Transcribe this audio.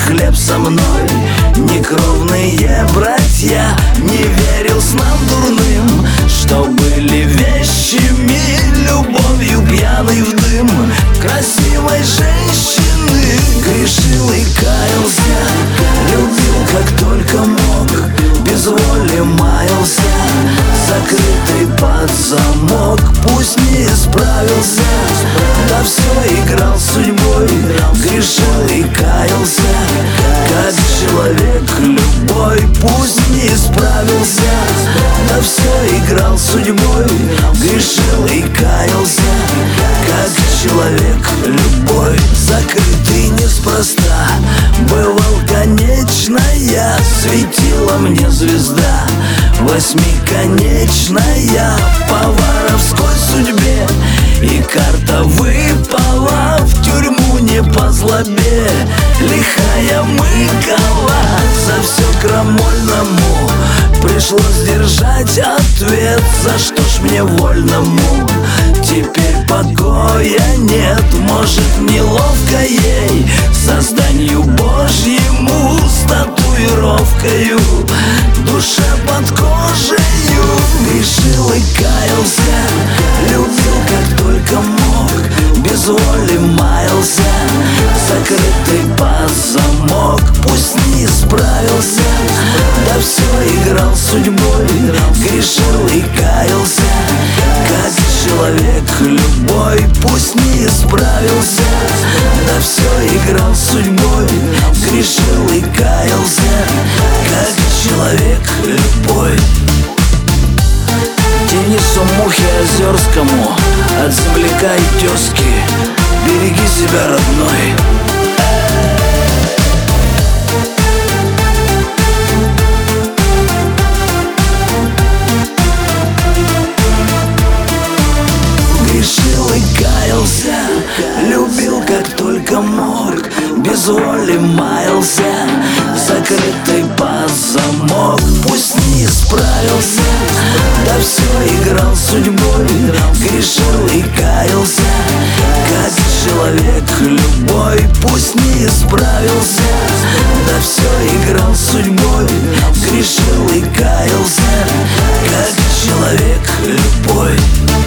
хлеб со мной. Некровные братья, не верил снам дурным, что были вещами, любовью пьяный в дым красивой женщины. Грешил и каялся, любил как только мог, без воли маялся, закрытый под замок. Пусть не справился, да все играл судьбой. Грешил и каялся, как человек любой. Пусть не справился, да все играл судьбой. Грешил и каялся, как человек любой. Закрытый неспроста, бывал конечная, светила мне звезда восьмиконечная. По воровской судьбе и карта выпала, в тюрьму не по злобе лихая мыкала. За все крамольному пришлось держать ответ. За что ж мне вольному теперь покоя нет? Может, неловко ей созданию Божьему с татуировкою душа под кожею. Грешил и каялся, любил как только мог, без воли маялся, закрытый под замок. Пусть не справился, да все играл судьбой. Грешил и каялся, как человек любой. Пусть не справился, да все играл судьбой. Грешил и каялся, как человек любой. Денису Мухе Озерскому от земляка и тезки: береги себя, родной. Грешил и каялся, любил как только мог, без воли маялся, закрытый под замок. Пусть не справился, да все играл судьбой. Грешил и каялся, как человек любой. Пусть не справился, да все играл судьбой. Грешил и каялся, как человек любой.